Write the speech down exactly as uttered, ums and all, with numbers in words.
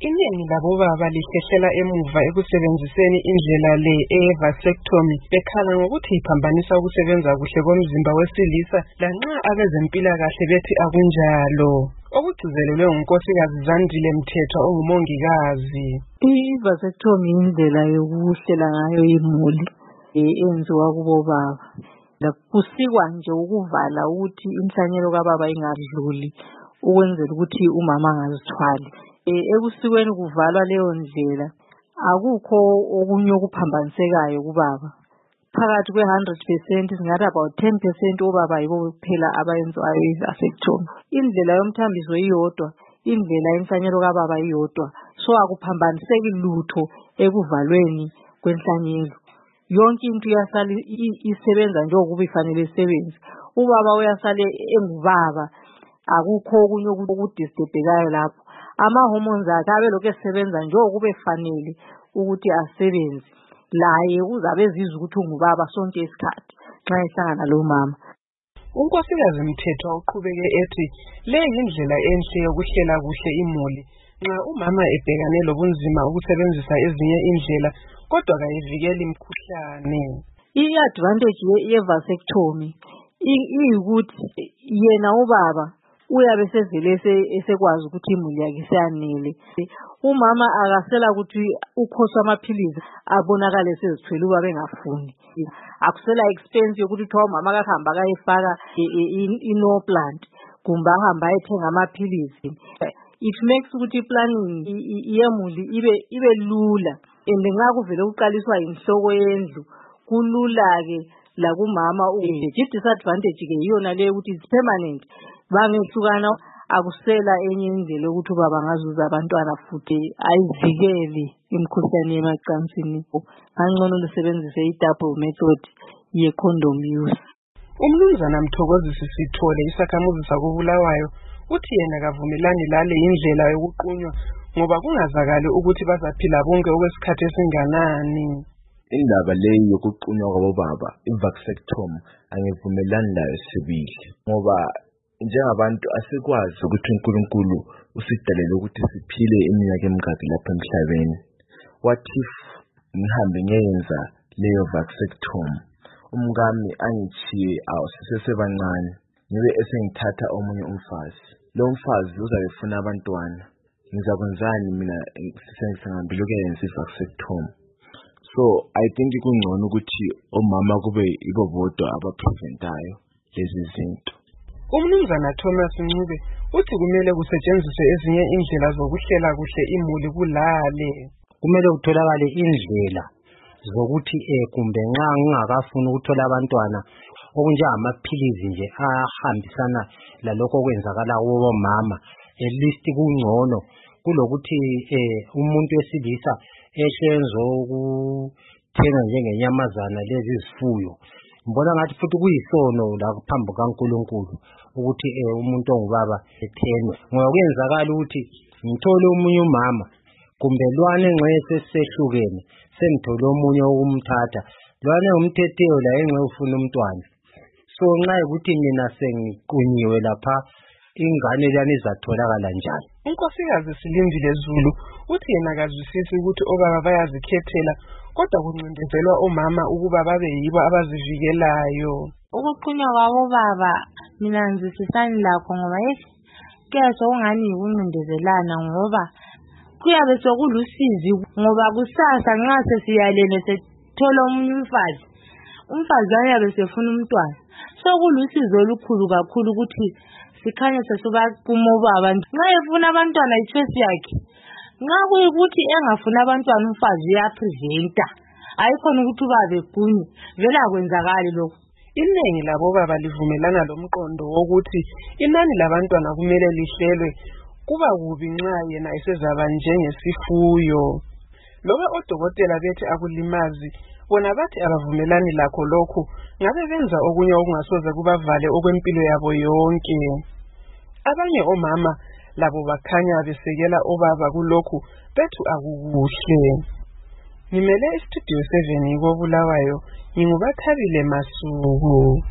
Iningi labobaba lihlehlela emuva ekusebenziseni indlela le eye-vasectomy bekhala ngokuthi iphambanisa ukusebenza kuhle komzimba wesilisa lanxa abezempilakahle bethi akunjalo. Okugcizelelwe ngunkosikazi Zandile Mthethwa ongumongikazi. I-vasectomy indlela yokuhlela ngayo imuli eyenziwa kubobaba. Kusikwa nje ukuvala ukuthi inhlanyelo kababa ingadluli ukwenzela ukuthi umama angazithwali. Ekusikweni kuvalwa leyo ndlela akukho okunye okuphambanisekayo kubaba. Phakathi kwe one hundred percent singathi about ten percent obaba yibo kuphela abayenziwayo i-vasectomy. Indlela yomthambiso iyodwa, indlela yenhlanyelo kababa iyodwa, so akuphambaniseki lutho ekuvalweni kwenhlanyelo. Yonke into iyasala isebenza njengoba ifanele isebenze. Ubaba uyasala engubaba, akukho okunye okudisturbekayo lapho. Ama-hormones akhe abe lokhu esebenza njengoba efanele ukuthi asebenze. Laye uzabe ezizwa ukuthi ungubaba sonke isikhathi nxa ehlangana lo mama. Unkosikazi Mthethwa uqhubeke ethi le yindlela enhle yokuhlela kuhle imuli nxa umama ebhekane lobunzima ukusebenzisa ezinye indlela kodwa kayivikeli imkhuhlane. I-advantage ye-vasectomy iyikuthi yena ubaba uyabe sevele esekwazi ukuthi imuli yakhe seyanele. Umama akasela ukuthi ukhosa amaphilizi abonakale sezithwele ubaba engafuni. Akusela expense yokuthi uthiwa umama akahamba akayifaka i-no plant kumbe ahamba ayethenga amaphilizi. It makes ukuthi planning yemuli ibe ibe lula and nxa kuvele uqaliswa inhloko yendlu kulula ke la kumama. I-disadvantage ke yiyona le ukuthi it's permanent. Bangehlukana akusela enye indlela ukuthi ubaba ngazuza abantwana futhi ayivikeli imikhuhlane yemacansini. Angcono lusebenzise i-double method ye-condom use. Umnumzana Mthokozisi Sithole isakhamuzi sakubulawayo uthi yena kavumelani lale indlela yokuqunywa ngoba kungazakali ukuthi bazaphila bonke okwesikhathi esinganani. Indaba leyi yokuqunywa kwabobaba i-vasectomy angivumelani layo sibili ngoba njengabantu asikwazi ukuthi uNkulunkulu usidalele ukuthi siphile iminyaka emingaki lapha emhlabeni. What if ngihambe ngiyenza leyo vasectomy umkami angichiye awusesebancane ngibe esengithatha omunye umfazi, lo mfazi uzabe ufuna abantwana, ngizakwenzani mina sisengihambile ukuyenza i-vasectomy? So I think kungcono ukuthi omama kube ibo bodwa abapreventayo lezi zinto. Umnumzana Thomas Ncube uthi kumele kusetshenziswe ezinye indlela zokuhlela kuhle imuli kulale. Kumele kutholakale indlela zokuthi eh kumbe nxa ngingakafuni ukuthola abantwana okunjengamaphilizi nje ahambisana lalokho kwenzakala kubo mama, at least kungcono kulokuthi eh umuntu wesilisa ehlenzo ukuthenga njengenyamazana lezi zifuyo. Ngibona ngathi futhi kuyisono la phambi kaNkulunkulu ukuthi eh umuntu ongubaba ethenwe ngoba kuyenzakala ukuthi ngithole umunye umama kumbe lwane nxese sehlukene sengithole omunye ukumthatha lwane umthetheyo la engxe ufuna umntwana. So nxa ukuthi mina sengiqunyiwe lapha ingane lani izatholakala njani? Unkosikazi Silindile Zulu uthi yena akazwisisi ukuthi obaba bayazikhethela kodwa kuncindezelwa omama ukuba babe yibo abazivikelayo. Ukuqunywa kwabobaba mina ngizisisani lakho ngoba keso ungani yikuncindezelana ngoba kuyabe sokulusizi ngoba kusasa nxa sesiyalene sethola omunye umfazi umfazi uyabe sefuna umntwana. Sokulusizi olukhulu kakhulu ukuthi sikhanye sesuka kumobaba nxa efuna abantwana i-choice yakhe. Nxa kuyikuthi engafuna abantwana umfazi uyapreventa ayikhona ukuthi ubabe kunye vele akwenzakali lokho. Iningi labobaba livumelana lomqondo wokuthi inani labantwana kumele lihlelwe kuba kubi nxa yena esezaba njengesifuyo. Loba odokotela bethi akulimazi bona bathi abavumelani lakho lokho ngabe benza okunye okungasoze kubavale okwempilo yabo yonke. Abanye omama labo bakhanya besekela obaba kulokhu bethu akukuhle. Ngimele istudio seven ngikobulawayo ngingubathabile Masuku.